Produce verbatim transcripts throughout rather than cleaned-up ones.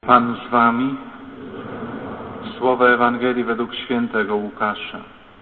Pan z wami. Słowo Ewangelii według świętego Łukasza.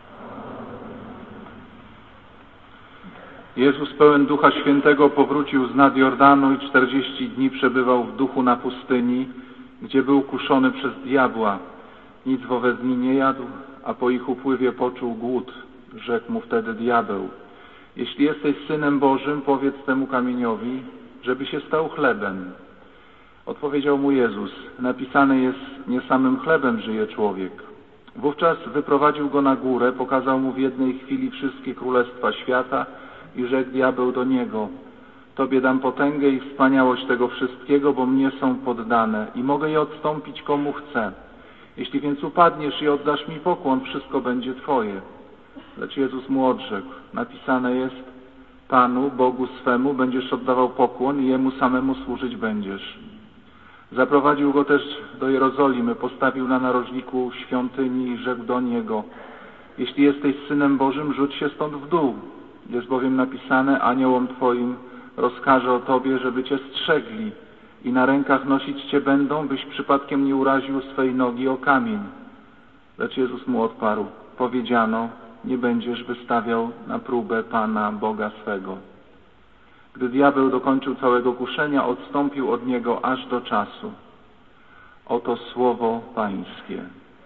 Jezus pełen Ducha Świętego powrócił z nad Jordanu i czterdzieści dni przebywał w duchu na pustyni, gdzie był kuszony przez diabła. Nic wobec dni nie jadł, a po ich upływie poczuł głód. Rzekł mu wtedy diabeł: jeśli jesteś Synem Bożym, powiedz temu kamieniowi, żeby się stał chlebem. Odpowiedział mu Jezus: napisane jest, nie samym chlebem żyje człowiek. Wówczas wyprowadził go na górę, pokazał mu w jednej chwili wszystkie królestwa świata i rzekł diabeł do niego: Tobie dam potęgę i wspaniałość tego wszystkiego, bo mnie są poddane i mogę je odstąpić komu chcę. Jeśli więc upadniesz i oddasz mi pokłon, wszystko będzie Twoje. Lecz Jezus mu odrzekł: napisane jest, Panu, Bogu swemu, będziesz oddawał pokłon i Jemu samemu służyć będziesz. Zaprowadził go też do Jerozolimy, postawił na narożniku świątyni i rzekł do niego: jeśli jesteś Synem Bożym, rzuć się stąd w dół. Jest bowiem napisane, aniołom Twoim rozkaże o Tobie, żeby Cię strzegli i na rękach nosić Cię będą, byś przypadkiem nie uraził swej nogi o kamień. Lecz Jezus mu odparł: powiedziano, nie będziesz wystawiał na próbę Pana Boga swego. Gdy diabeł dokończył całego kuszenia, odstąpił od niego aż do czasu. Oto słowo Pańskie.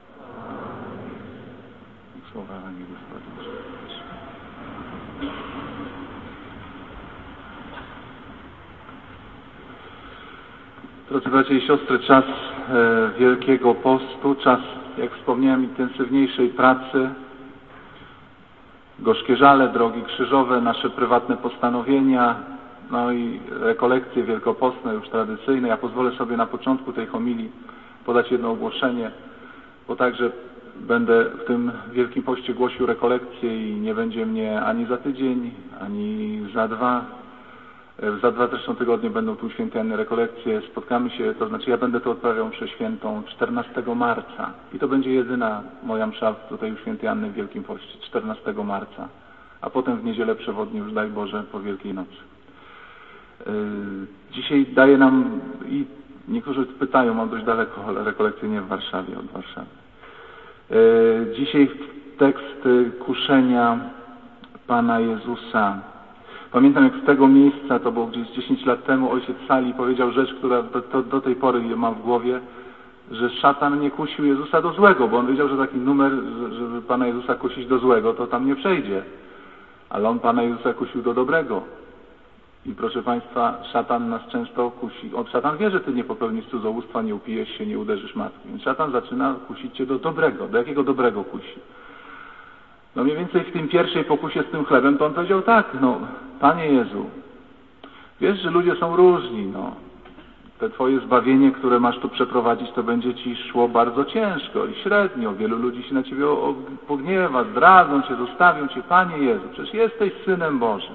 Słowa Ewangelii. Drodzy bracia i siostry, czas e, Wielkiego Postu, czas, jak wspomniałem, intensywniejszej pracy, gorzkie żale, drogi krzyżowe, nasze prywatne postanowienia, no i rekolekcje wielkopostne, już tradycyjne. Ja pozwolę sobie na początku tej homilii podać jedno ogłoszenie, bo także będę w tym Wielkim Poście głosił rekolekcje i nie będzie mnie ani za tydzień, ani za dwa. Za dwa zresztą tygodnie będą tu święte rekolekcje. Spotkamy się, to znaczy ja będę to odprawiał mszę świętą czternastego marca. I to będzie jedyna moja msza tutaj u świętej Anny w Wielkim Poście, czternastego marca. A potem w niedzielę przewodnią już, daj Boże, po Wielkiej Nocy. Yy, dzisiaj daje nam, i niektórzy pytają, mam dość daleko, ale rekolekcje nie w Warszawie, od Warszawy. Yy, dzisiaj tekst kuszenia Pana Jezusa. Pamiętam, jak z tego miejsca, to było gdzieś dziesięć lat temu, ojciec Sali powiedział rzecz, która do, do, do tej pory mam w głowie, że szatan nie kusił Jezusa do złego, bo on wiedział, że taki numer, żeby Pana Jezusa kusić do złego, to tam nie przejdzie. Ale on Pana Jezusa kusił do dobrego. I proszę Państwa, szatan nas często kusi. On, szatan wie, że Ty nie popełnisz cudzołóstwa, nie upijesz się, nie uderzysz matki. Więc szatan zaczyna kusić Cię do dobrego. Do jakiego dobrego kusi? No mniej więcej w tym pierwszej pokusie z tym chlebem, to on powiedział tak, no, Panie Jezu, wiesz, że ludzie są różni, no. Te Twoje zbawienie, które masz tu przeprowadzić, to będzie Ci szło bardzo ciężko i średnio. Wielu ludzi się na Ciebie pogniewa, zdradzą Cię, zostawią Cię. Panie Jezu, przecież jesteś Synem Bożym.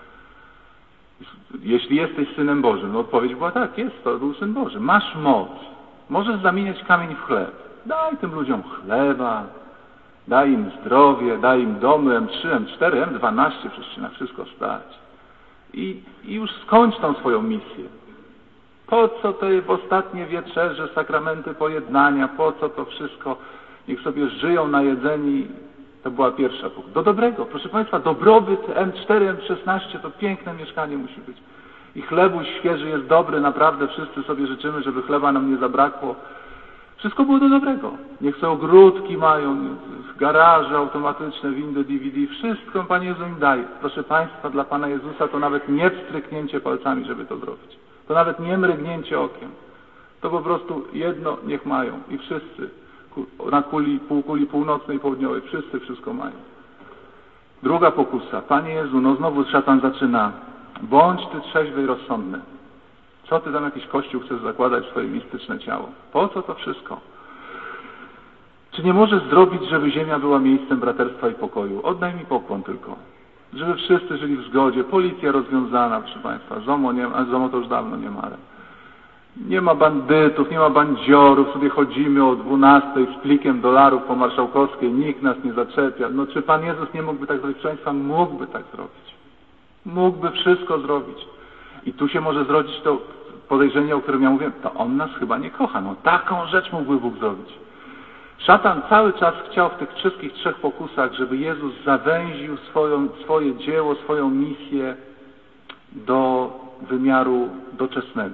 Jeśli jesteś Synem Bożym, no odpowiedź była tak, jest, to był Syn Boży. Masz moc. Możesz zamieniać kamień w chleb. Daj tym ludziom chleba. Daj im zdrowie, daj im domy, M trzy, M cztery, M dwanaście, przecież się na wszystko stać. I, I już skończ tą swoją misję. Po co te ostatnie wieczerze, sakramenty pojednania, po co to wszystko? Niech sobie żyją najedzeni. To była pierwsza punkt. Do dobrego. Proszę Państwa, dobrobyt M cztery, M szesnaście to piękne mieszkanie musi być. I chlebuś świeży jest dobry, naprawdę wszyscy sobie życzymy, żeby chleba nam nie zabrakło. Wszystko było do dobrego. Niech sobie ogródki mają, garaże automatyczne, windy D V D, wszystko Pan Jezu im daje. Proszę Państwa, dla Pana Jezusa to nawet nie wstryknięcie palcami, żeby to zrobić. To nawet nie mrygnięcie okiem. To po prostu jedno niech mają i wszyscy na kuli, półkuli północnej, południowej, wszyscy wszystko mają. Druga pokusa. Panie Jezu, no znowu szatan zaczyna. Bądź Ty trzeźwy i rozsądny. Co Ty tam jakiś kościół chcesz zakładać w swoje mistyczne ciało? Po co to wszystko? Czy nie możesz zrobić, żeby ziemia była miejscem braterstwa i pokoju? Oddaj mi pokłon tylko. Żeby wszyscy żyli w zgodzie. Policja rozwiązana, proszę Państwa. ZOMO, nie, a ZOMO to już dawno nie ma. Nie ma bandytów, nie ma bandziorów. Sobie chodzimy o dwunastej z plikiem dolarów po Marszałkowskiej. Nikt nas nie zaczepia. No czy Pan Jezus nie mógłby tak zrobić? Proszę Państwa, mógłby tak zrobić. Mógłby wszystko zrobić. I tu się może zrodzić to podejrzenie, o którym ja mówię, to on nas chyba nie kocha. No taką rzecz mógłby Bóg zrobić. Szatan cały czas chciał w tych wszystkich trzech pokusach, żeby Jezus zawęził swoją, swoje dzieło, swoją misję do wymiaru doczesnego.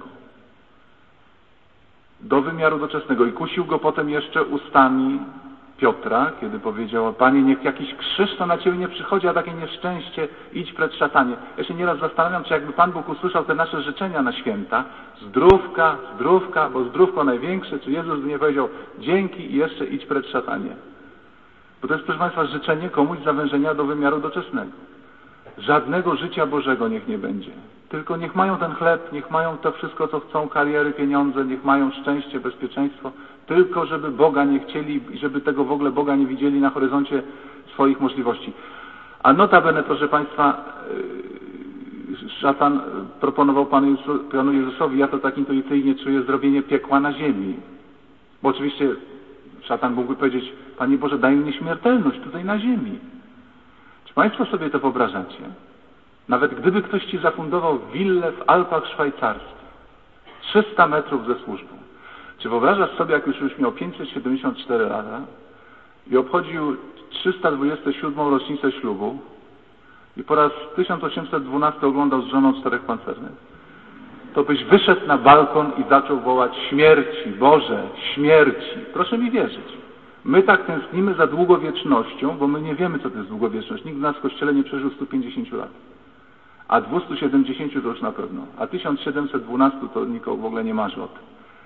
Do wymiaru doczesnego. I kusił go potem jeszcze ustami Piotra, kiedy powiedział: Panie, niech jakiś krzyż to na Ciebie nie przychodzi, a takie nieszczęście, idź przed szatanie. Ja się nieraz zastanawiam, czy jakby Pan Bóg usłyszał te nasze życzenia na święta, zdrówka, zdrówka, bo zdrówko największe, czy Jezus by nie powiedział: dzięki i jeszcze idź przed szatanie. Bo to jest, proszę Państwa, życzenie komuś zawężenia do wymiaru doczesnego. Żadnego życia Bożego niech nie będzie. Tylko niech mają ten chleb, niech mają to wszystko, co chcą, kariery, pieniądze, niech mają szczęście, bezpieczeństwo, tylko żeby Boga nie chcieli i żeby tego w ogóle Boga nie widzieli na horyzoncie swoich możliwości. A notabene, proszę Państwa, szatan proponował Panu, Panu Jezusowi, ja to tak intuicyjnie czuję, zrobienie piekła na ziemi. Bo oczywiście szatan mógłby powiedzieć: Panie Boże, daj mi śmiertelność tutaj na ziemi. Czy Państwo sobie to wyobrażacie? Nawet gdyby ktoś Ci zafundował willę w Alpach szwajcarskich, trzysta metrów ze służbą. Czy wyobrażasz sobie, jak już, już miał pięćset siedemdziesiąt cztery lata i obchodził trzysta dwudziestą siódmą rocznicę ślubu i po raz tysiąc osiemset dwunasty oglądał z żoną Czterech Pancernych, to byś wyszedł na balkon i zaczął wołać: śmierci, Boże, śmierci. Proszę mi wierzyć. My tak tęsknimy za długowiecznością, bo my nie wiemy, co to jest długowieczność. Nikt z nas w Kościele nie przeżył stu pięćdziesięciu lat. A dwieście siedemdziesiąt to już na pewno. A tysiąc siedemset dwanaście to nikt w ogóle nie marzy o tym.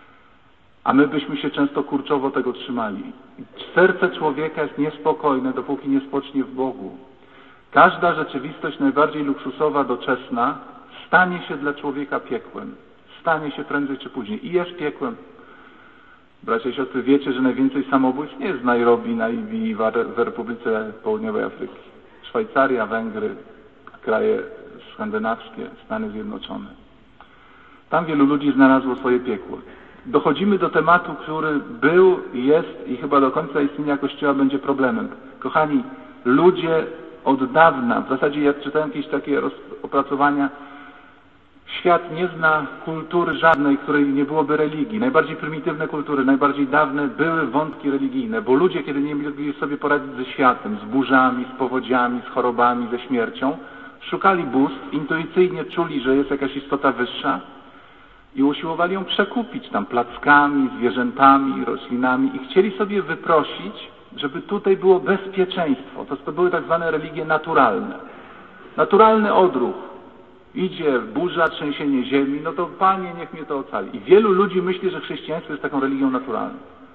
A my byśmy się często kurczowo tego trzymali. Serce człowieka jest niespokojne, dopóki nie spocznie w Bogu. Każda rzeczywistość najbardziej luksusowa, doczesna stanie się dla człowieka piekłem. Stanie się prędzej czy później. I jest piekłem. Bracia i siostry, wiecie, że najwięcej samobójstw nie jest w Nairobi, Naibii i w Republice Południowej Afryki. Szwajcaria, Węgry, kraje skandynawskie, Stany Zjednoczone. Tam wielu ludzi znalazło swoje piekło. Dochodzimy do tematu, który był, jest i chyba do końca istnienia Kościoła będzie problemem. Kochani, ludzie od dawna, w zasadzie ja czytałem jakieś takie opracowania, świat nie zna kultury żadnej, której nie byłoby religii. Najbardziej prymitywne kultury, najbardziej dawne były wątki religijne, bo ludzie, kiedy nie mogli sobie poradzić ze światem, z burzami, z powodziami, z chorobami, ze śmiercią, szukali bóstw, intuicyjnie czuli, że jest jakaś istota wyższa i usiłowali ją przekupić tam plackami, zwierzętami, roślinami i chcieli sobie wyprosić, żeby tutaj było bezpieczeństwo. To były tak zwane religie naturalne. Naturalny odruch. Idzie burza, trzęsienie ziemi, no to Panie, niech mnie to ocali. I wielu ludzi myśli, że chrześcijaństwo jest taką religią naturalną.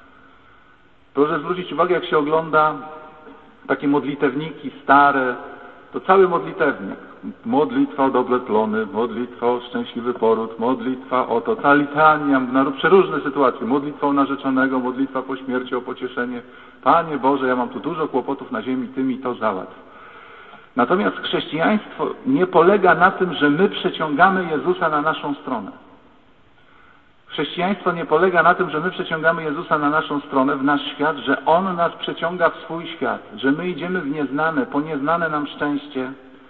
Proszę zwrócić uwagę, jak się ogląda takie modlitewniki stare, to cały modlitewnik. Modlitwa o dobre plony, modlitwa o szczęśliwy poród, modlitwa o to, ta litania, na przeróżne sytuacje, modlitwa o narzeczonego, modlitwa po śmierci, o pocieszenie. Panie Boże, ja mam tu dużo kłopotów na ziemi, Ty mi to załatw. Natomiast chrześcijaństwo nie polega na tym, że my przeciągamy Jezusa na naszą stronę. Chrześcijaństwo nie polega na tym, że my przeciągamy Jezusa na naszą stronę, w nasz świat, że On nas przeciąga w swój świat, że my idziemy w nieznane, po nieznane nam szczęście.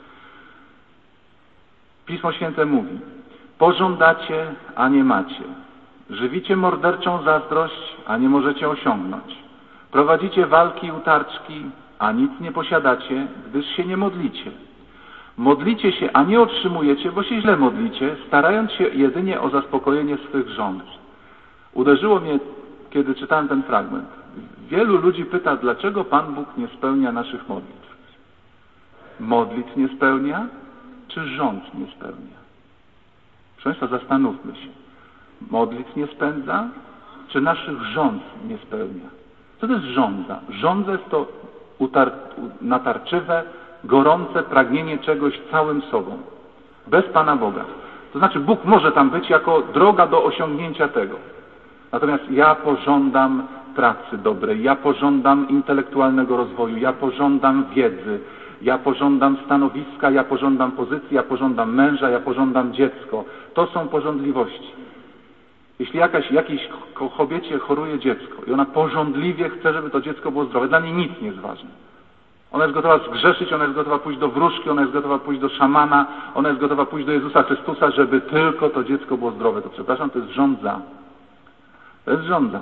Pismo Święte mówi: pożądacie, a nie macie. Żywicie morderczą zazdrość, a nie możecie osiągnąć. Prowadzicie walki i utarczki, a nic nie posiadacie, gdyż się nie modlicie. Modlicie się, a nie otrzymujecie, bo się źle modlicie, starając się jedynie o zaspokojenie swych żądz. Uderzyło mnie, kiedy czytałem ten fragment. Wielu ludzi pyta, dlaczego Pan Bóg nie spełnia naszych modlitw. Modlitw nie spełnia, czy żądz nie spełnia? Proszę Państwa, zastanówmy się. Modlitw nie spędza, czy naszych żądz nie spełnia? Co to jest żądza? Żądza jest to utar- natarczywe, gorące pragnienie czegoś całym sobą, bez Pana Boga. To znaczy Bóg może tam być jako droga do osiągnięcia tego. Natomiast ja pożądam pracy dobrej, ja pożądam intelektualnego rozwoju, ja pożądam wiedzy, ja pożądam stanowiska, ja pożądam pozycji, ja pożądam męża, ja pożądam dziecko. To są pożądliwości. Jeśli jakaś, jakiejś kobiecie choruje dziecko i ona pożądliwie chce, żeby to dziecko było zdrowe, dla niej nic nie jest ważne. Ona jest gotowa zgrzeszyć, ona jest gotowa pójść do wróżki, ona jest gotowa pójść do szamana, ona jest gotowa pójść do Jezusa Chrystusa, żeby tylko to dziecko było zdrowe. To przepraszam, to jest żądza. To jest żądza.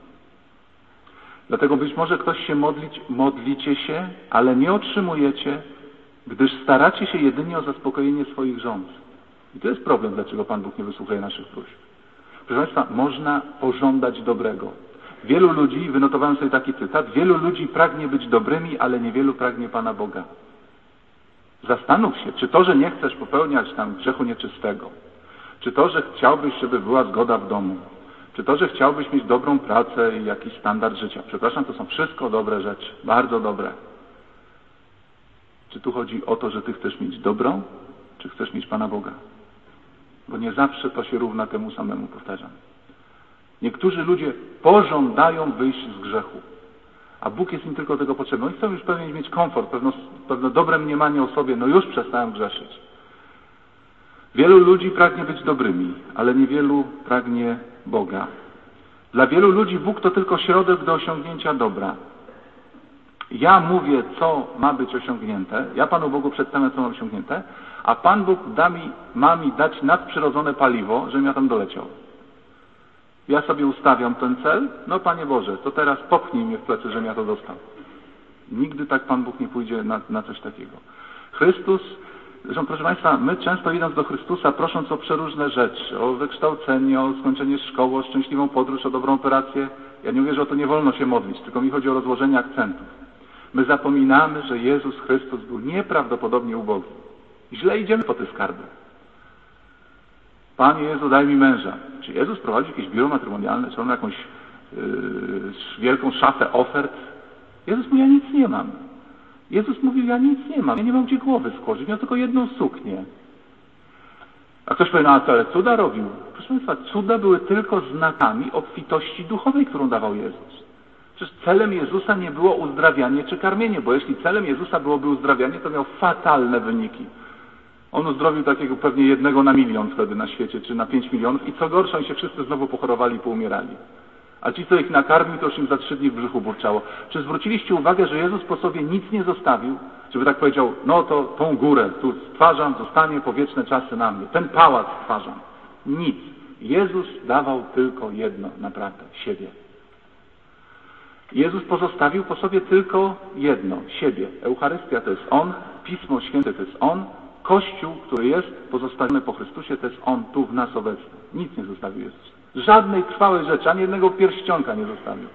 Dlatego być może ktoś się modlić, modlicie się, ale nie otrzymujecie, gdyż staracie się jedynie o zaspokojenie swoich żądz. I to jest problem, dlaczego Pan Bóg nie wysłuchuje naszych próśb. Proszę Państwa, można pożądać dobrego. Wielu ludzi, wynotowałem sobie taki cytat, wielu ludzi pragnie być dobrymi, ale niewielu pragnie Pana Boga. Zastanów się, czy to, że nie chcesz popełniać tam grzechu nieczystego, czy to, że chciałbyś, żeby była zgoda w domu, czy to, że chciałbyś mieć dobrą pracę i jakiś standard życia. Przepraszam, to są wszystko dobre rzeczy, bardzo dobre. Czy tu chodzi o to, że Ty chcesz mieć dobro, czy chcesz mieć Pana Boga? Bo nie zawsze to się równa temu samemu, powtarzam. Niektórzy ludzie pożądają wyjść z grzechu, a Bóg jest im tylko tego potrzebny. Oni chcą już pewnie mieć komfort, pewne, pewne dobre mniemanie o sobie, no już przestałem grzeszyć. Wielu ludzi pragnie być dobrymi, ale niewielu pragnie Boga. Dla wielu ludzi Bóg to tylko środek do osiągnięcia dobra. Ja mówię, co ma być osiągnięte, ja Panu Bogu przedstawiam, co ma być osiągnięte, a Pan Bóg da mi, ma mi dać nadprzyrodzone paliwo, żebym ja tam doleciał. Ja sobie ustawiam ten cel, no Panie Boże, to teraz popchnij mnie w plecy, żebym ja to dostał. Nigdy tak Pan Bóg nie pójdzie na, na coś takiego. Chrystus, zresztą proszę Państwa, my często idąc do Chrystusa, prosząc o przeróżne rzeczy, o wykształcenie, o skończenie szkoły, o szczęśliwą podróż, o dobrą operację, ja nie mówię, że o to nie wolno się modlić, tylko mi chodzi o rozłożenie akcentów. My zapominamy, że Jezus Chrystus był nieprawdopodobnie ubogi. Źle idziemy po te skarby. Panie Jezu, daj mi męża. Czy Jezus prowadzi jakieś biuro matrymonialne? Czy on ma jakąś yy, wielką szafę ofert? Jezus mówi, ja nic nie mam. Jezus mówił, ja nic nie mam. Ja nie mam gdzie głowy skłożyć. Miał tylko jedną suknię. A ktoś powie, no ale cuda robił. Proszę Państwa, cuda były tylko znakami obfitości duchowej, którą dawał Jezus. Przecież celem Jezusa nie było uzdrawianie czy karmienie, bo jeśli celem Jezusa byłoby uzdrawianie, to miał fatalne wyniki. On uzdrowił takiego pewnie jednego na milion wtedy na świecie, czy na pięć milionów i co gorsza, oni się wszyscy znowu pochorowali i poumierali. A ci, co ich nakarmił, to już im za trzy dni w brzuchu burczało. Czy zwróciliście uwagę, że Jezus po sobie nic nie zostawił? Żeby tak powiedział, no to tą górę tu stwarzam, zostanie po wieczne czasy na mnie. Ten pałac stwarzam. Nic. Jezus dawał tylko jedno, naprawdę, siebie. Jezus pozostawił po sobie tylko jedno, siebie. Eucharystia to jest On, Pismo Święte to jest On, Kościół, który jest pozostawiony po Chrystusie, to jest On tu w nas obecny. Nic nie zostawił Jezus. Żadnej trwałej rzeczy, ani jednego pierścionka nie zostawił.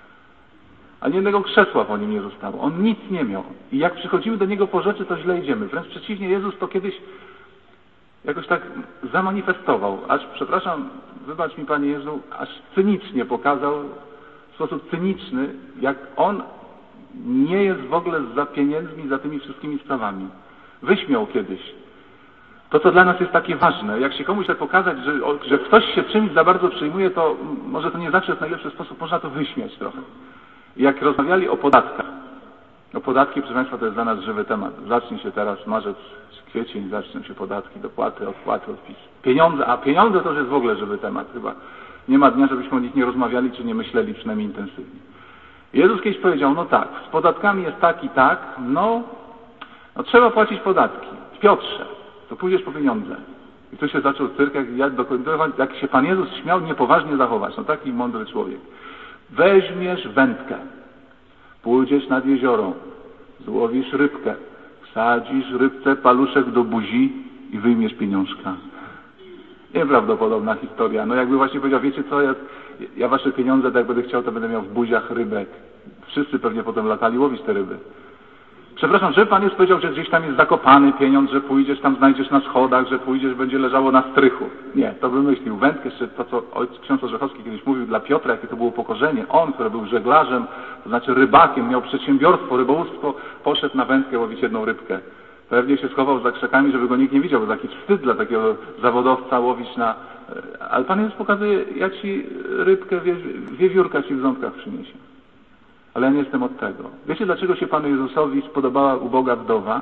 Ani jednego krzesła po nim nie zostało. On nic nie miał. I jak przychodzimy do Niego po rzeczy, to źle idziemy. Wręcz przeciwnie, Jezus to kiedyś jakoś tak zamanifestował. Aż, przepraszam, wybacz mi Panie Jezu, aż cynicznie pokazał, w sposób cyniczny, jak On nie jest w ogóle za pieniędzmi, za tymi wszystkimi sprawami. Wyśmiał kiedyś. To, co dla nas jest takie ważne, jak się komuś chce pokazać, że, że ktoś się czymś za bardzo przejmuje, to może to nie zawsze jest najlepszy sposób, można to wyśmiać trochę. Jak rozmawiali o podatkach, o podatki, proszę Państwa, to jest dla nas żywy temat. Zacznie się teraz marzec, kwiecień, zaczną się podatki, dopłaty, odpłaty, odpisy. Pieniądze, a pieniądze to już jest w ogóle żywy temat chyba. Nie ma dnia, żebyśmy o nich nie rozmawiali, czy nie myśleli przynajmniej intensywnie. Jezus kiedyś powiedział, no tak, z podatkami jest tak i tak, no, no trzeba płacić podatki. Piotrze, to pójdziesz po pieniądze. I tu się zaczął cyrk, jak, jak, jak się Pan Jezus śmiał niepoważnie zachować. No taki mądry człowiek. Weźmiesz wędkę, pójdziesz nad jezioro, złowisz rybkę, wsadzisz rybce paluszek do buzi i wyjmiesz pieniążka. Nieprawdopodobna historia. No jakby właśnie powiedział, wiecie co, ja, ja wasze pieniądze, tak jak będę chciał, to będę miał w buziach rybek. Wszyscy pewnie potem latali łowić te ryby. Przepraszam, że Pan Jezus powiedział, że gdzieś tam jest zakopany pieniądz, że pójdziesz tam, znajdziesz na schodach, że pójdziesz, będzie leżało na strychu. Nie, to wymyślił. Wędkę, jeszcze to, co ojciec ksiądz Orzechowski kiedyś mówił dla Piotra, jakie to było upokorzenie. On, który był żeglarzem, to znaczy rybakiem, miał przedsiębiorstwo, rybołówstwo, poszedł na wędkę łowić jedną rybkę. Pewnie się schował za krzakami, żeby go nikt nie widział, bo taki wstyd dla takiego zawodowca łowić na... Ale Pan Jezus pokazuje, jak ci rybkę, wiewiórka ci w ząbkach przyniesie. Ale ja nie jestem od tego. Wiecie, dlaczego się Panu Jezusowi spodobała uboga wdowa?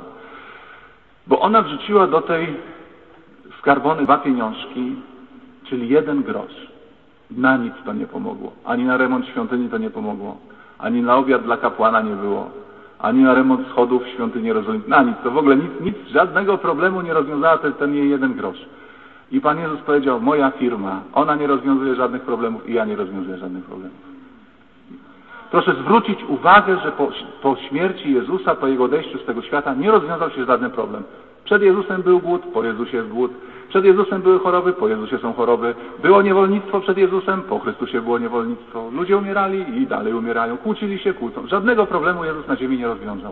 Bo ona wrzuciła do tej skarbony dwa pieniążki, czyli jeden grosz. Na nic to nie pomogło. Ani na remont świątyni to nie pomogło. Ani na obiad dla kapłana nie było. ani na remont schodów w świątyni Jerozolimskiej, na nic, to w ogóle nic, nic, żadnego problemu nie rozwiązała ten, ten jej jeden grosz. I Pan Jezus powiedział, moja firma, ona nie rozwiązuje żadnych problemów i ja nie rozwiązuję żadnych problemów. Proszę zwrócić uwagę, że po, po śmierci Jezusa, po Jego odejściu z tego świata nie rozwiązał się żaden problem. Przed Jezusem był głód, po Jezusie jest głód. Przed Jezusem były choroby, po Jezusie są choroby. Było niewolnictwo przed Jezusem, po Chrystusie było niewolnictwo. Ludzie umierali i dalej umierają. Kłócili się, kłócą. Żadnego problemu Jezus na ziemi nie rozwiązał.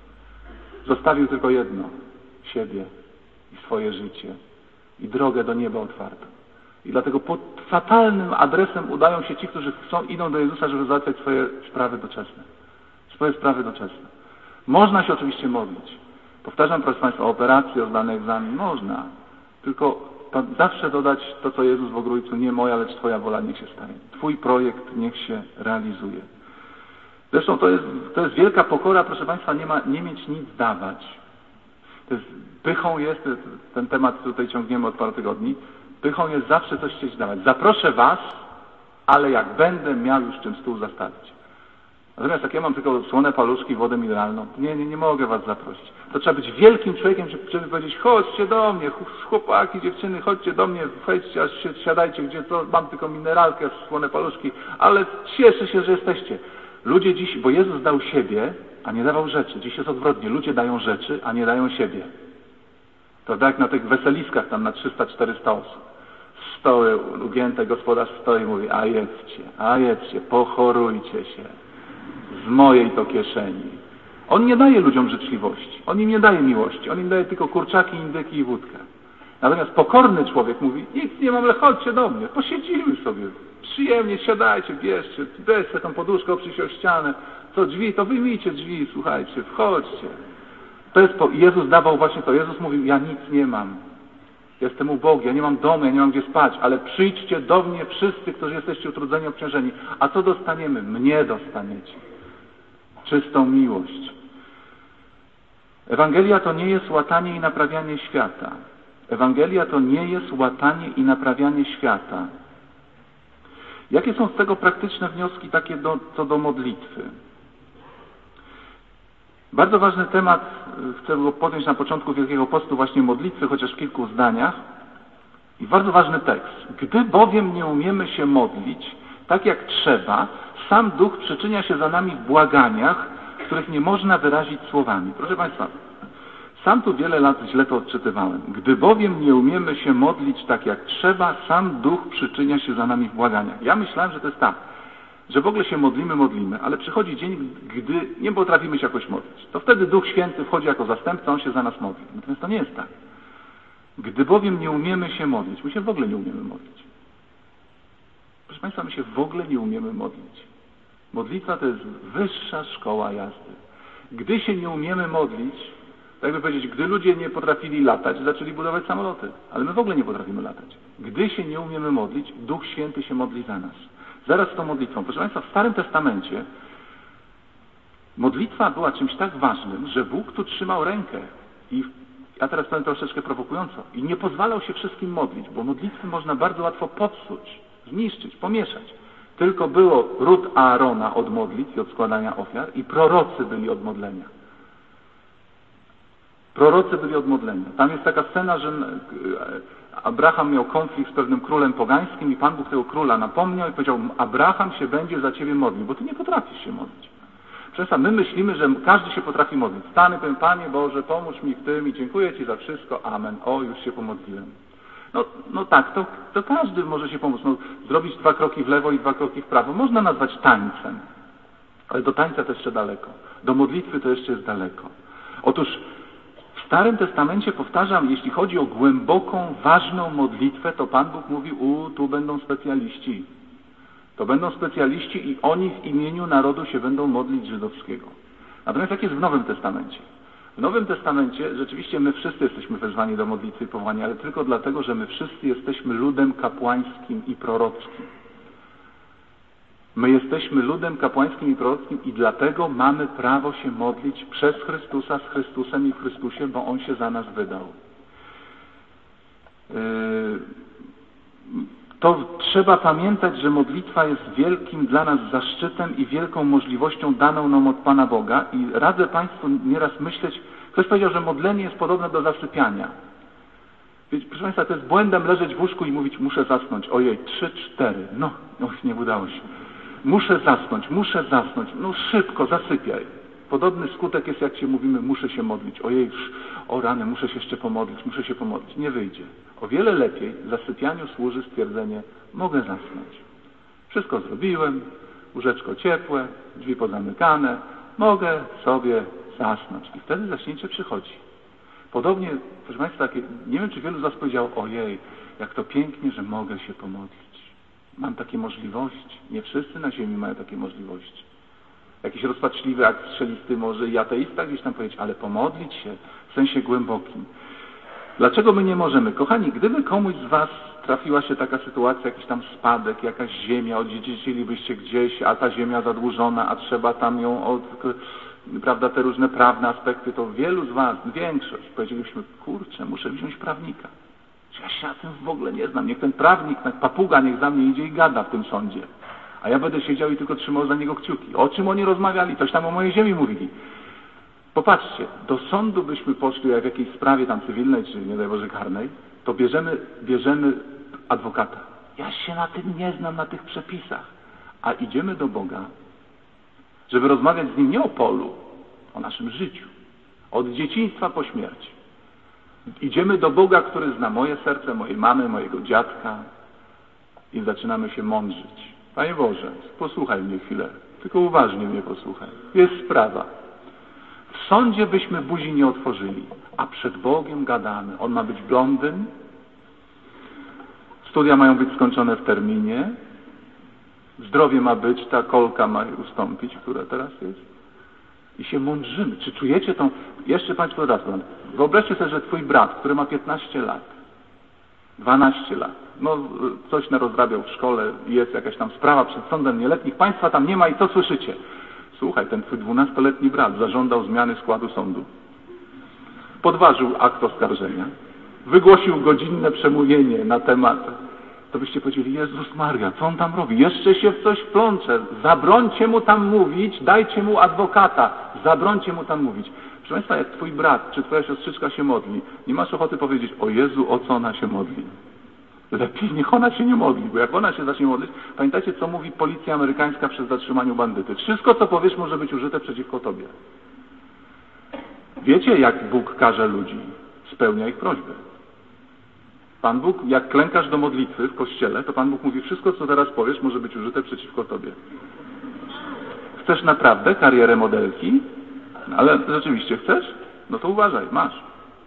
Zostawił tylko jedno. Siebie i swoje życie. I drogę do nieba otwartą. I dlatego pod fatalnym adresem udają się ci, którzy chcą, idą do Jezusa, żeby załatwiać swoje sprawy doczesne. Swoje sprawy doczesne. Można się oczywiście modlić. Powtarzam, proszę Państwa, o operację, o zdany egzamin. Można. Tylko zawsze dodać to, co Jezus w Ogrójcu, nie moja, lecz Twoja wola niech się stanie. Twój projekt niech się realizuje. Zresztą to jest, to jest wielka pokora, proszę Państwa, nie, ma, nie mieć nic dawać. To jest, pychą jest, ten temat tutaj ciągniemy od paru tygodni, pychą jest zawsze coś chcieć dawać. Zaproszę Was, ale jak będę miał już czym stół zastawić. Natomiast jak ja mam tylko słone paluszki, wodę mineralną, nie, nie, nie mogę Was zaprosić. To trzeba być wielkim człowiekiem, żeby powiedzieć, chodźcie do mnie, chłopaki, dziewczyny, chodźcie do mnie, wejdźcie, aż siadajcie, gdzie to mam tylko mineralkę, słone paluszki, ale cieszę się, że jesteście. Ludzie dziś, bo Jezus dał siebie, a nie dawał rzeczy. Dziś jest odwrotnie. Ludzie dają rzeczy, a nie dają siebie. To tak na tych weseliskach tam na trzysta czterysta osób. Stoły ugięte, gospodarz stoi i mówi, a jedzcie, a jedzcie, pochorujcie się. Z mojej to kieszeni. On nie daje ludziom życzliwości. On im nie daje miłości. On im daje tylko kurczaki, indyki i wódkę. Natomiast pokorny człowiek mówi, nic nie mam, ale chodźcie do mnie. Posiedzimy sobie. Przyjemnie, siadajcie, bierzcie, weźcie tą poduszkę, oprzyj się o ścianę. Co drzwi, to wyjmijcie drzwi, słuchajcie, wchodźcie. To jest po... Jezus dawał właśnie to. Jezus mówił, ja nic nie mam. Jestem ubogi, ja nie mam domu, ja nie mam gdzie spać, ale przyjdźcie do mnie wszyscy, którzy jesteście utrudzeni, obciążeni. A co dostaniemy? Mnie dostaniecie. Czystą miłość. Ewangelia to nie jest łatanie i naprawianie świata. Ewangelia to nie jest łatanie i naprawianie świata. Jakie są z tego praktyczne wnioski takie do, co do modlitwy? Bardzo ważny temat, chcę go podjąć na początku Wielkiego Postu, właśnie modlitwy, chociaż w kilku zdaniach. I bardzo ważny tekst. Gdy bowiem nie umiemy się modlić tak jak trzeba, sam Duch przyczynia się za nami w błaganiach, których nie można wyrazić słowami. Proszę Państwa, sam tu wiele lat źle to odczytywałem. Gdy bowiem nie umiemy się modlić tak jak trzeba, sam Duch przyczynia się za nami w błaganiach. Ja myślałem, że to jest tak, że w ogóle się modlimy, modlimy, ale przychodzi dzień, gdy nie potrafimy się jakoś modlić. To wtedy Duch Święty wchodzi jako zastępca, On się za nas modli. Natomiast to nie jest tak. Gdy bowiem nie umiemy się modlić, my się w ogóle nie umiemy modlić. Proszę Państwa, my się w ogóle nie umiemy modlić. Modlitwa to jest wyższa szkoła jazdy. Gdy się nie umiemy modlić, tak jakby powiedzieć, gdy ludzie nie potrafili latać, zaczęli budować samoloty. Ale my w ogóle nie potrafimy latać. Gdy się nie umiemy modlić, Duch Święty się modli za nas. Zaraz z tą modlitwą. Proszę Państwa, w Starym Testamencie modlitwa była czymś tak ważnym, że Bóg tu trzymał rękę. I ja teraz powiem troszeczkę prowokująco. I nie pozwalał się wszystkim modlić, bo modlitwy można bardzo łatwo popsuć, zniszczyć, pomieszać. Tylko było ród Aarona od modlitw i od składania ofiar i prorocy byli od modlenia. Prorocy byli od modlenia. Tam jest taka scena, że Abraham miał konflikt z pewnym królem pogańskim i Pan Bóg tego króla napomniał i powiedział, Abraham się będzie za Ciebie modlił, bo Ty nie potrafisz się modlić. Przecież my myślimy, że każdy się potrafi modlić. Stanę, powiem, Panie Boże, pomóż mi w tym i dziękuję Ci za wszystko. Amen. O, już się pomodliłem. No, no tak, to, to każdy może się pomóc. No, zrobić dwa kroki w lewo i dwa kroki w prawo. Można nazwać tańcem. Ale do tańca to jeszcze daleko. Do modlitwy to jeszcze jest daleko. Otóż w Starym Testamencie, powtarzam, jeśli chodzi o głęboką, ważną modlitwę, to Pan Bóg mówi, u, tu będą specjaliści. To będą specjaliści i oni w imieniu narodu się będą modlić żydowskiego. Natomiast jak jest w Nowym Testamencie? W Nowym Testamencie rzeczywiście my wszyscy jesteśmy wezwani do modlitwy i powołania, ale tylko dlatego, że my wszyscy jesteśmy ludem kapłańskim i prorockim. My jesteśmy ludem kapłańskim i prorockim i dlatego mamy prawo się modlić przez Chrystusa, z Chrystusem i w Chrystusie, bo On się za nas wydał. Yy... to trzeba pamiętać, że modlitwa jest wielkim dla nas zaszczytem i wielką możliwością daną nam od Pana Boga i radzę Państwu nieraz myśleć, ktoś powiedział, że modlenie jest podobne do zasypiania. Wiecie, proszę Państwa, to jest błędem leżeć w łóżku i mówić, muszę zasnąć. Ojej, trzy, cztery, no, no nie udało się. Muszę zasnąć, muszę zasnąć, no szybko, zasypiaj. Podobny skutek jest, jak się mówimy, muszę się modlić. Ojej, o rany, muszę się jeszcze pomodlić, muszę się pomodlić. Nie wyjdzie. O wiele lepiej zasypianiu służy stwierdzenie, mogę zasnąć. Wszystko zrobiłem, łóżeczko ciepłe, drzwi pozamykane, mogę sobie zasnąć. I wtedy zaśnięcie przychodzi. Podobnie, proszę Państwa, nie wiem, czy wielu z Was powiedziało, ojej, jak to pięknie, że mogę się pomodlić. Mam takie możliwości. Nie wszyscy na ziemi mają takie możliwości. Jakiś rozpaczliwy akt strzelisty może i ateista gdzieś tam powiedzieć, ale pomodlić się w sensie głębokim. Dlaczego my nie możemy? Kochani, gdyby komuś z Was trafiła się taka sytuacja, jakiś tam spadek, jakaś ziemia, odziedziczylibyście gdzieś, a ta ziemia zadłużona, a trzeba tam ją od... prawda, te różne prawne aspekty, to wielu z Was, większość, powiedzielibyśmy, kurczę, muszę wziąć prawnika. Ja się na tym w ogóle nie znam. Niech ten prawnik, ten papuga, niech za mnie idzie i gada w tym sądzie. A ja będę siedział i tylko trzymał za niego kciuki. O czym oni rozmawiali? Coś tam o mojej ziemi mówili. Popatrzcie, do sądu byśmy poszli, jak w jakiejś sprawie tam cywilnej, czy nie daj Boże karnej, to bierzemy, bierzemy adwokata. Ja się na tym nie znam, na tych przepisach. A idziemy do Boga, żeby rozmawiać z Nim nie o polu, o naszym życiu. Od dzieciństwa po śmierć. Idziemy do Boga, który zna moje serce, mojej mamy, mojego dziadka i zaczynamy się mądrzyć. Panie Boże, posłuchaj mnie chwilę, tylko uważnie mnie posłuchaj. Jest sprawa. W sądzie byśmy buzi nie otworzyli, a przed Bogiem gadamy. On ma być blondyn, studia mają być skończone w terminie, zdrowie ma być, ta kolka ma ustąpić, która teraz jest. I się mądrzymy. Czy czujecie tą... Jeszcze Państwo raz, wyobraźcie sobie, że Twój brat, który ma piętnaście lat, dwanaście lat, no coś narozrabiał w szkole, jest jakaś tam sprawa przed sądem nieletnich, Państwa tam nie ma i co słyszycie? Słuchaj, ten Twój dwunastoletni brat zażądał zmiany składu sądu. Podważył akt oskarżenia, wygłosił godzinne przemówienie na temat... To byście powiedzieli, Jezus Maria, co on tam robi? Jeszcze się w coś wplącze. Zabrońcie mu tam mówić, dajcie mu adwokata. Zabrońcie mu tam mówić. Proszę Państwa, jak Twój brat czy Twoja siostrzyczka się modli, nie masz ochoty powiedzieć, o Jezu, o co ona się modli. Lepiej niech ona się nie modli, bo jak ona się zacznie modlić, pamiętajcie, co mówi policja amerykańska przy zatrzymaniu bandyty. Wszystko, co powiesz, może być użyte przeciwko Tobie. Wiecie, jak Bóg karze ludzi? Spełnia ich prośby. Pan Bóg, jak klękasz do modlitwy w kościele, to Pan Bóg mówi, wszystko, co teraz powiesz, może być użyte przeciwko Tobie. Chcesz naprawdę karierę modelki? Ale rzeczywiście chcesz? No to uważaj, masz.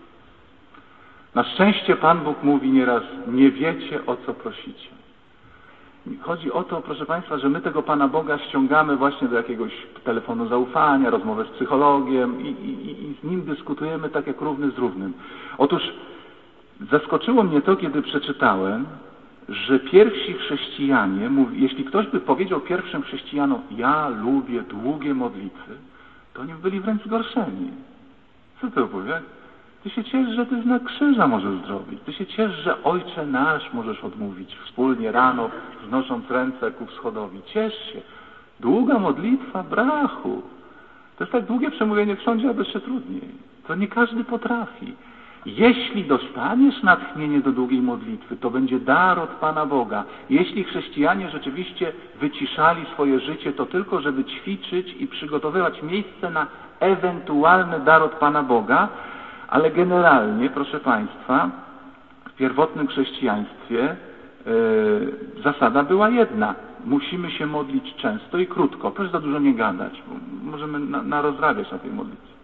Na szczęście Pan Bóg mówi nieraz, nie wiecie, o co prosicie. Chodzi o to, proszę Państwa, że my tego Pana Boga ściągamy właśnie do jakiegoś telefonu zaufania, rozmowę z psychologiem i, i, i z Nim dyskutujemy tak jak równy z równym. Otóż zaskoczyło mnie to, kiedy przeczytałem, że pierwsi chrześcijanie, mówi, jeśli ktoś by powiedział pierwszym chrześcijanom, ja lubię długie modlitwy, to oni byli wręcz zgorszeni. Co to powie? Ty się ciesz, że ty znak krzyża możesz zrobić. Ty się ciesz, że Ojcze nasz możesz odmówić wspólnie rano, wznosząc ręce ku wschodowi. Ciesz się. Długa modlitwa, brachu. To jest tak długie przemówienie w sądzie, aby jeszcze trudniej. To nie każdy potrafi. Jeśli dostaniesz natchnienie do długiej modlitwy, to będzie dar od Pana Boga. Jeśli chrześcijanie rzeczywiście wyciszali swoje życie, to tylko, żeby ćwiczyć i przygotowywać miejsce na ewentualny dar od Pana Boga, ale generalnie, proszę Państwa, w pierwotnym chrześcijaństwie yy, zasada była jedna. Musimy się modlić często i krótko. Proszę za dużo nie gadać. Możemy na, narozrabiać na tej modlitwie.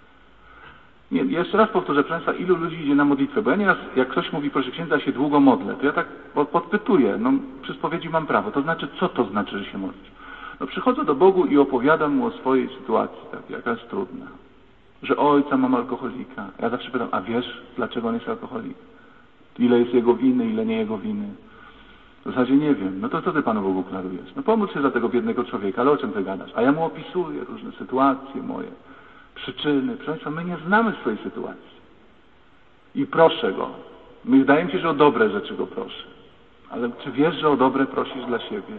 Nie, jeszcze raz powtórzę, proszę Państwa, ilu ludzi idzie na modlitwę? Bo ja nieraz, jak ktoś mówi, proszę księdza, się długo modlę, to ja tak podpytuję, no przy spowiedzi mam prawo. To znaczy, co to znaczy, że się modlić? No przychodzę do Bogu i opowiadam Mu o swojej sytuacji, tak, jaka jest trudna. Że ojca mam alkoholika. Ja zawsze pytam, a wiesz, dlaczego on jest alkoholik? Ile jest jego winy, ile nie jego winy? W zasadzie nie wiem. No to co ty Panu Bogu klarujesz? No pomóż się za tego biednego człowieka, ale o czym ty gadasz? A ja mu opisuję różne sytuacje moje, przyczyny. Proszę Państwa, my nie znamy swojej sytuacji. I proszę Go. My wydaje mi się, że o dobre rzeczy Go proszę. Ale czy wiesz, że o dobre prosisz dla siebie?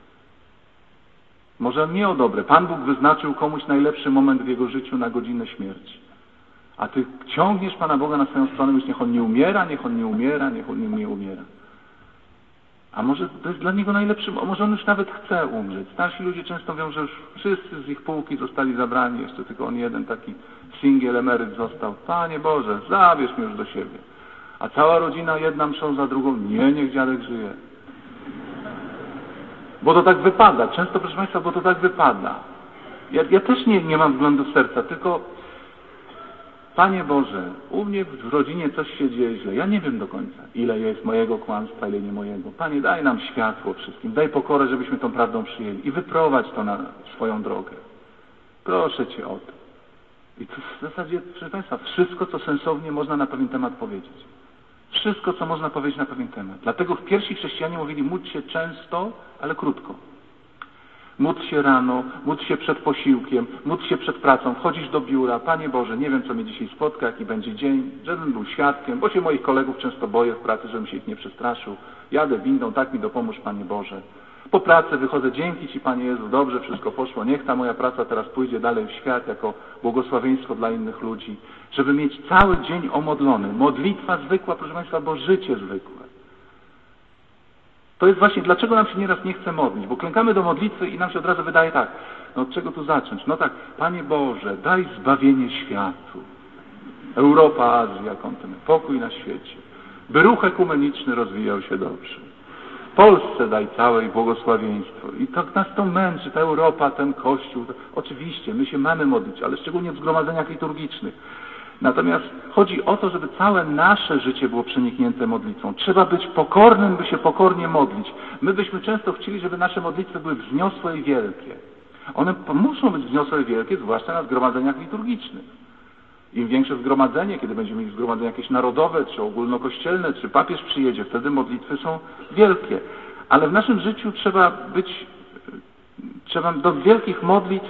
Może nie o dobre. Pan Bóg wyznaczył komuś najlepszy moment w jego życiu na godzinę śmierci. A ty ciągniesz Pana Boga na swoją stronę, myślisz, niech On nie umiera, niech On nie umiera, niech On nie umiera. A może to jest dla niego najlepszy, może on już nawet chce umrzeć. Starsi ludzie często mówią, że już wszyscy z ich półki zostali zabrani, jeszcze tylko on jeden taki singiel emeryt został. Panie Boże, zabierz mnie już do siebie. A cała rodzina jedna mszą za drugą, nie, niech dziadek żyje. Bo to tak wypada, często proszę Państwa, bo to tak wypada. Ja, ja też nie, nie mam względu serca, tylko Panie Boże, u mnie w rodzinie coś się dzieje źle. Ja nie wiem do końca, ile jest mojego kłamstwa, ile nie mojego. Panie, daj nam światło wszystkim. Daj pokorę, żebyśmy tą prawdą przyjęli. I wyprowadź to na swoją drogę. Proszę Cię o to. I to w zasadzie, proszę Państwa, wszystko, co sensownie można na pewien temat powiedzieć. Wszystko, co można powiedzieć na pewien temat. Dlatego pierwsi chrześcijanie mówili, módl się często, ale krótko. Módl się rano, módl się przed posiłkiem, módl się przed pracą, wchodzisz do biura, Panie Boże, nie wiem, co mnie dzisiaj spotka, jaki będzie dzień, żebym był świadkiem, bo się moich kolegów często boję w pracy, żebym się ich nie przestraszył. Jadę windą, tak mi dopomóż, Panie Boże. Po pracy wychodzę, dzięki Ci, Panie Jezu, dobrze wszystko poszło, niech ta moja praca teraz pójdzie dalej w świat jako błogosławieństwo dla innych ludzi, żeby mieć cały dzień omodlony. Modlitwa zwykła, proszę Państwa, bo życie zwykłe. To jest właśnie, dlaczego nam się nieraz nie chce modlić, bo klękamy do modlitwy i nam się od razu wydaje tak, no od czego tu zacząć? No tak, Panie Boże, daj zbawienie światu. Europa, Azja, kontynent, pokój na świecie. By ruch ekumeniczny rozwijał się dobrze. Polsce daj całe błogosławieństwo. I tak nas to męczy, ta Europa, ten Kościół. Oczywiście, my się mamy modlić, ale szczególnie w zgromadzeniach liturgicznych. Natomiast chodzi o to, żeby całe nasze życie było przeniknięte modlitwą. Trzeba być pokornym, by się pokornie modlić. My byśmy często chcieli, żeby nasze modlitwy były wzniosłe i wielkie. One muszą być wzniosłe i wielkie, zwłaszcza na zgromadzeniach liturgicznych. Im większe zgromadzenie, kiedy będziemy mieli zgromadzenie jakieś narodowe, czy ogólnokościelne, czy papież przyjedzie, wtedy modlitwy są wielkie. Ale w naszym życiu trzeba być, trzeba do wielkich modlitw,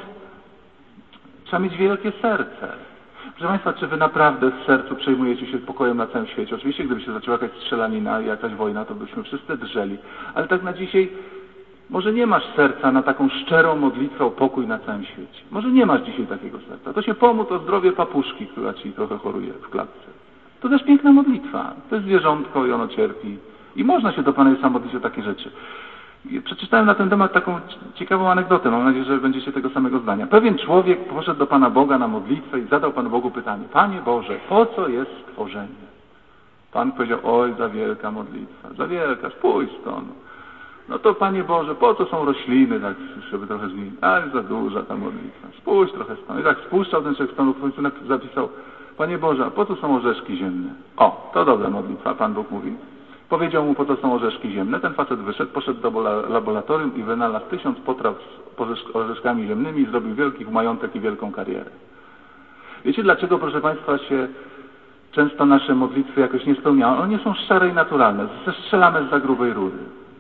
trzeba mieć wielkie serce. Proszę Państwa, czy Wy naprawdę w sercu przejmujecie się pokojem na całym świecie? Oczywiście, gdyby się zaczęła jakaś strzelanina, jakaś wojna, to byśmy wszyscy drżeli. Ale tak na dzisiaj, może nie masz serca na taką szczerą modlitwę o pokój na całym świecie. Może nie masz dzisiaj takiego serca. To się pomódl o zdrowie papuszki, która Ci trochę choruje w klatce. To też piękna modlitwa. To jest zwierzątko i ono cierpi. I można się do Pana Jezusa modlić o takie rzeczy. Przeczytałem na ten temat taką ciekawą anegdotę. Mam nadzieję, że będziecie tego samego zdania. Pewien człowiek poszedł do Pana Boga na modlitwę i zadał Panu Bogu pytanie. Panie Boże, po co jest stworzenie? Pan powiedział, oj, za wielka modlitwa. Za wielka, spójrz stąd. No to Panie Boże, po co są rośliny, tak, żeby trochę zmienić? Ale za duża ta modlitwa. Spójrz trochę stąd. I tak spuszczał ten człowiek stąd, w końcu zapisał, Panie Boże, a po co są orzeszki ziemne? O, to dobra modlitwa, Pan Bóg mówi. Powiedział mu, po co są orzeszki ziemne. Ten facet wyszedł, poszedł do laboratorium i wynalazł tysiąc potraw z orzeszkami ziemnymi i zrobił wielki majątek i wielką karierę. Wiecie, dlaczego, proszę Państwa, się często nasze modlitwy jakoś nie spełniają? One są szczere i naturalne. Zestrzelamy z za grubej rury.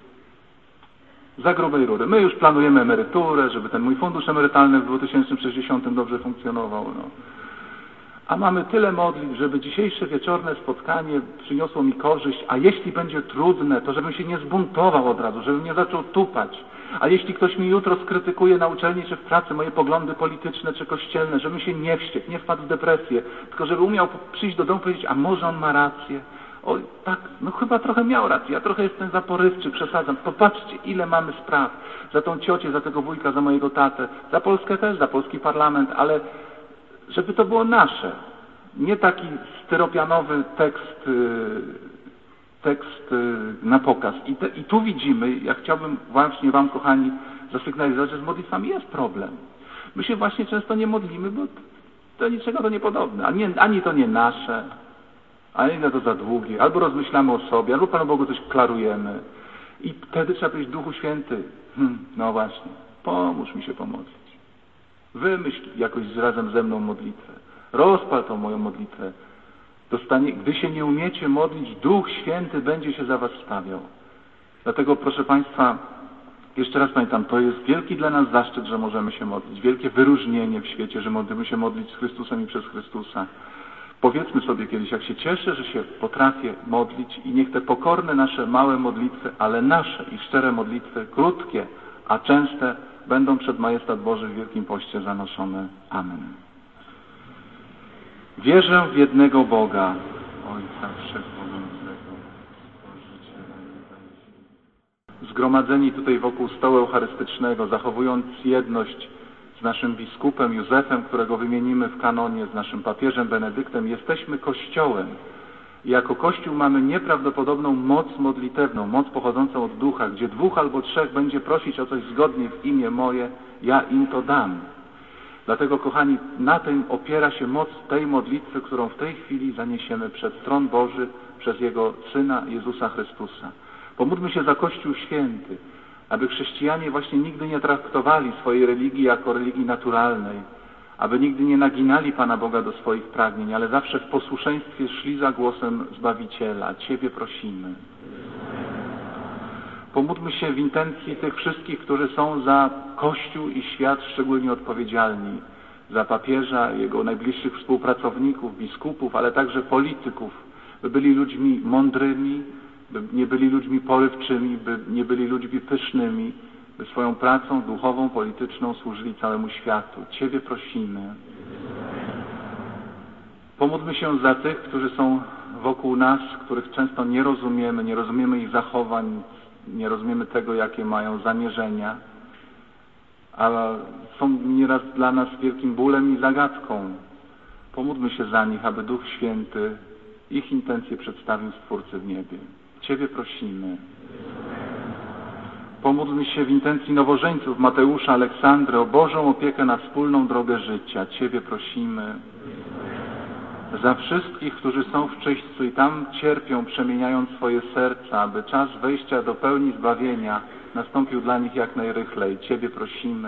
Za grubej rury. My już planujemy emeryturę, żeby ten mój fundusz emerytalny w dwa tysiące sześćdziesiątym dobrze funkcjonował. No. A mamy tyle modlitw, żeby dzisiejsze wieczorne spotkanie przyniosło mi korzyść, a jeśli będzie trudne, to żebym się nie zbuntował od razu, żebym nie zaczął tupać. A jeśli ktoś mi jutro skrytykuje na uczelni czy w pracy moje poglądy polityczne czy kościelne, żebym się nie wściekł, nie wpadł w depresję, tylko żeby umiał przyjść do domu i powiedzieć, a może on ma rację? Oj, tak, no chyba trochę miał rację, ja trochę jestem za porywczy, przesadzam. Popatrzcie, ile mamy spraw za tą ciocię, za tego wujka, za mojego tatę, za Polskę też, za polski parlament, ale żeby to było nasze. Nie taki styropianowy tekst, tekst na pokaz. I, te, I tu widzimy, ja chciałbym właśnie Wam, kochani, zasygnalizować, że z modlitwami jest problem. My się właśnie często nie modlimy, bo do niczego to niepodobne. Ani, ani to nie nasze, ani to za długie. Albo rozmyślamy o sobie, albo Panu Bogu coś klarujemy. I wtedy trzeba powiedzieć, Duchu Święty, hmm, no właśnie, pomóż mi się pomodlić. Wymyśl jakoś razem ze mną modlitwę. Rozpal tą moją modlitwę. Dostanie, gdy się nie umiecie modlić, Duch Święty będzie się za was wstawiał. Dlatego, proszę Państwa, jeszcze raz pamiętam, to jest wielki dla nas zaszczyt, że możemy się modlić. Wielkie wyróżnienie w świecie, że możemy się modlić z Chrystusem i przez Chrystusa. Powiedzmy sobie kiedyś, jak się cieszę, że się potrafię modlić i niech te pokorne nasze małe modlitwy, ale nasze i szczere modlitwy, krótkie, a częste, będą przed majestat Boży w Wielkim Poście zanoszone. Amen. Wierzę w jednego Boga, Ojca Wszechmogącego, Stworzyciela nieba i ziemi. Zgromadzeni tutaj wokół stołu eucharystycznego, zachowując jedność z naszym biskupem Józefem, którego wymienimy w kanonie, z naszym papieżem Benedyktem, jesteśmy Kościołem. I jako Kościół mamy nieprawdopodobną moc modlitewną, moc pochodzącą od Ducha, gdzie dwóch albo trzech będzie prosić o coś zgodnie w imię moje, ja im to dam. Dlatego, kochani, na tym opiera się moc tej modlitwy, którą w tej chwili zaniesiemy przed tron Boży przez Jego Syna Jezusa Chrystusa. Pomódlmy się za Kościół Święty, aby chrześcijanie właśnie nigdy nie traktowali swojej religii jako religii naturalnej, aby nigdy nie naginali Pana Boga do swoich pragnień, ale zawsze w posłuszeństwie szli za głosem Zbawiciela. Ciebie prosimy. Pomódlmy się w intencji tych wszystkich, którzy są za Kościół i świat szczególnie odpowiedzialni, za papieża, jego najbliższych współpracowników, biskupów, ale także polityków, by byli ludźmi mądrymi, by nie byli ludźmi porywczymi, by nie byli ludźmi pysznymi, by swoją pracą duchową, polityczną służyli całemu światu. Ciebie prosimy. Pomódlmy się za tych, którzy są wokół nas, których często nie rozumiemy, nie rozumiemy ich zachowań, nie rozumiemy tego, jakie mają zamierzenia, a są nieraz dla nas wielkim bólem i zagadką. Pomódlmy się za nich, aby Duch Święty ich intencje przedstawił Stwórcy w niebie. Ciebie prosimy. Pomódlmy się w intencji nowożeńców Mateusza, Aleksandry o Bożą opiekę na wspólną drogę życia. Ciebie prosimy. Za wszystkich, którzy są w czyśćcu i tam cierpią, przemieniając swoje serca, aby czas wejścia do pełni zbawienia nastąpił dla nich jak najrychlej. Ciebie prosimy.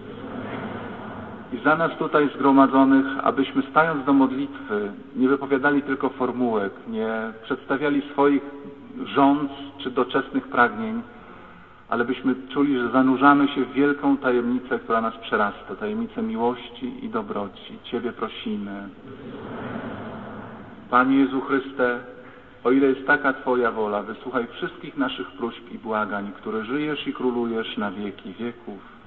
I za nas tutaj zgromadzonych, abyśmy stając do modlitwy nie wypowiadali tylko formułek, nie przedstawiali swoich żądz czy doczesnych pragnień, ale byśmy czuli, że zanurzamy się w wielką tajemnicę, która nas przerasta, tajemnicę miłości i dobroci. Ciebie prosimy. Panie Jezu Chryste, o ile jest taka Twoja wola, wysłuchaj wszystkich naszych próśb i błagań, które żyjesz i królujesz na wieki wieków.